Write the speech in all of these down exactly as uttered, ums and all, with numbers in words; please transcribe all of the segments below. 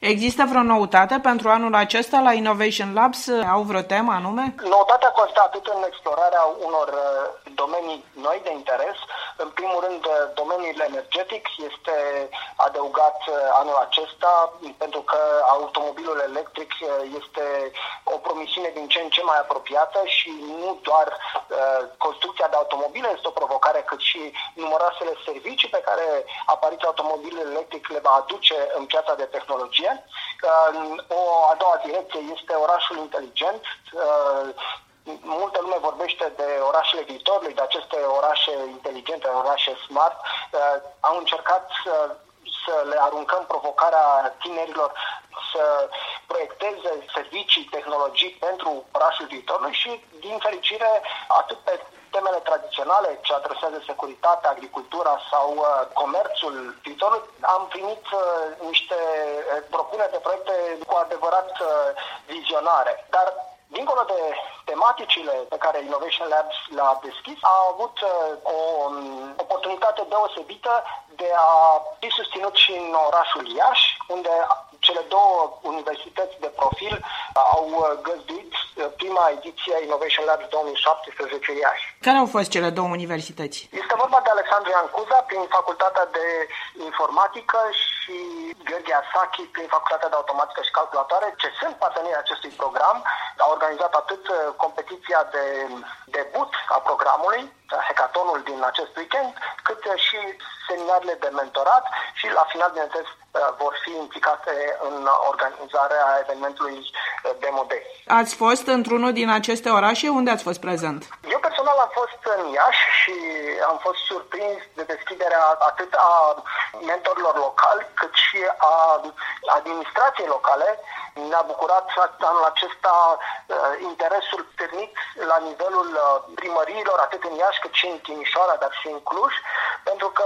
Există vreo noutate pentru anul acesta la Innovation Labs? Au vreo temă anume? Noutatea constă atât în explorarea unor domenii noi de interes. În primul rând, domeniul energetic este adăugat anul acesta, pentru că automobilul electric este o promisiune din ce în ce mai apropiată și nu doar uh, construcția de automobile este o provocare, cât și numeroasele servicii pe care apariția automobilului electric le va aduce în piața de tehnologie. Uh, o a doua direcție este orașul inteligent. Uh, Multă lume vorbește de orașele viitorului, de aceste orașe inteligente, orașe smart. Uh, au încercat uh, să le aruncăm provocarea tinerilor să proiecteze servicii, tehnologii pentru orașul viitorului și, din fericire, atât pe temele tradiționale ce adresează securitatea, agricultura sau uh, comerțul viitorului, am primit uh, niște propuneri de proiecte cu adevărat uh, vizionare. Dar dincolo de tematicile pe care Innovation Labs le-a deschis, a avut uh, o um, oportunitate deosebită de a fi susținut și în orașul Iași, unde cele două universități de profil au găzduit prima ediție a Innovation Labs două mii șaptesprezece Iași. Care au fost cele două universități? Este vorba de Alexandru Ioan Cuza prin Facultatea de Informatică și Gheorghe Asachi prin Facultatea de Automatică și Calculatoare, ce sunt partenerii acestui program. Au organizat atât competiția de debut a programului, hackathonul din acest weekend, cât și seminarele de mentorat și la final, bineînțeles, vor fi implicate în organizarea evenimentului Demo Day. Ați fost într-unul din aceste orașe? Unde ați fost prezent? Eu personal am fost în Iași și am fost surprins de deschiderea atât a mentorilor locali, cât și a administrației locale. Ne-a bucurat anul acesta interesul stârnit la nivelul primăriilor, atât în Iași cât și în Timișoara, dar și în Cluj, pentru că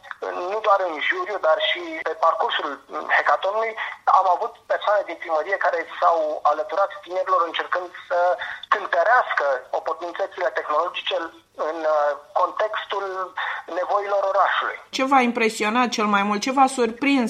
nu doar în juriu, dar și pe parcursul hackathonului am avut persoane din primărie care s-au alăturat tinerilor încercând să cântărească oportunitățile tehnologice în contextul nevoilor orașului. Ce v-a impresionat cel mai mult? Ce v-a surprins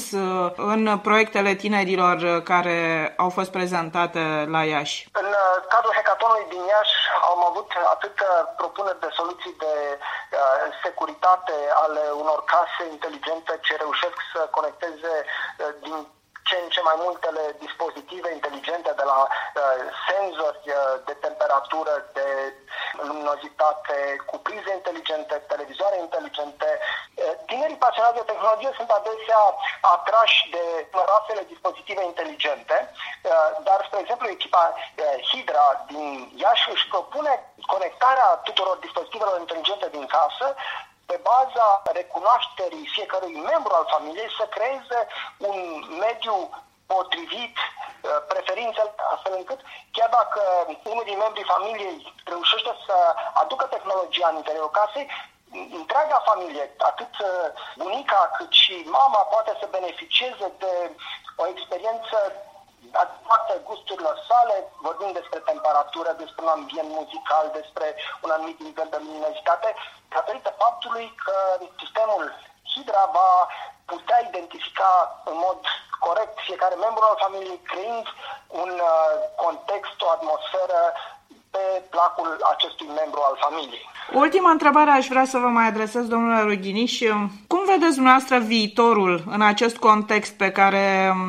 în proiectele tinerilor care au fost prezentate la Iași? În cadrul hackathonului din Iași am avut atât propuneri de soluții de uh, securitate ale unor case inteligente ce reușesc să conecteze uh, din ce în ce mai multele dispozitive inteligente, de la uh, senzori uh, de temperatură, de luminozitate, cu prize inteligente, televizoare inteligente. Uh, tinerii pasionați de tehnologie sunt adesea atrași de numeroasele dispozitive inteligente, uh, dar, spre exemplu, echipa uh, Hydra din Iași își propune conectarea tuturor dispozitivelor inteligente din casă pe baza recunoașterii fiecărui membru al familiei, să creeze un mediu potrivit preferințele, astfel încât, chiar dacă unul din membrii familiei reușește să aducă tehnologia în interiorul casei, întreaga familie, atât bunica cât și mama, poate să beneficieze de o experiență adaptată gusturilor sale, vorbim despre temperatură, despre un ambient muzical, despre un anumit nivel de luminozitate, datorită faptului că sistemul Hydra va putea identifica în mod corect fiecare membru al familiei, creând un context, o atmosferă pe placul acestui membru al familiei. Ultima întrebare aș vrea să vă mai adresez, domnule Rughiniș. Cum vedeți dumneavoastră viitorul în acest context pe care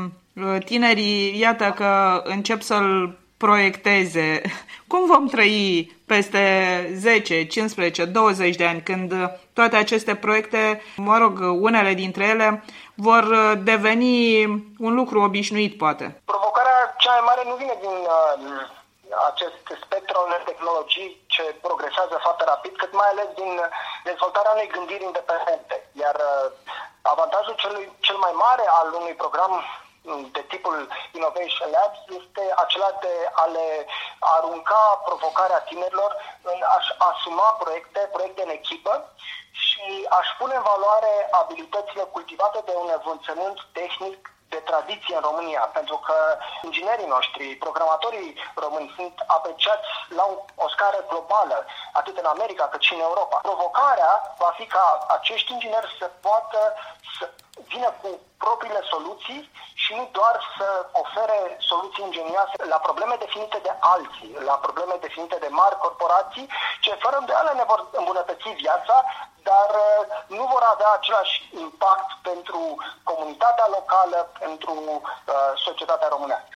tinerii, iată că încep să-l proiecteze? Cum vom trăi peste zece, cincisprezece, douăzeci de ani, când toate aceste proiecte, mă rog, unele dintre ele, vor deveni un lucru obișnuit, poate? Provocarea cea mai mare nu vine din uh, acest spectru de tehnologii ce progresează foarte rapid, cât mai ales din dezvoltarea unei gândiri independente. Iar uh, avantajul celui, cel mai mare al unui program de tipul Innovation Labs este acela de a le arunca provocarea tinerilor în a-și asuma proiecte, proiecte în echipă și a-și pune în valoare abilitățile cultivate de un învățământ tehnic de tradiție în România, pentru că inginerii noștri, programatorii români sunt apreciați la o scară globală, atât în America cât și în Europa. Provocarea va fi ca acești ingineri să poată să vină cu propriile soluții și nu doar să ofere soluții ingenioase la probleme definite de alții, la probleme definite de mari corporații, ce fără îndoială ne vor îmbunătăți viața, dar nu vor avea același impact pentru comunitatea locală, pentru uh, societatea românească.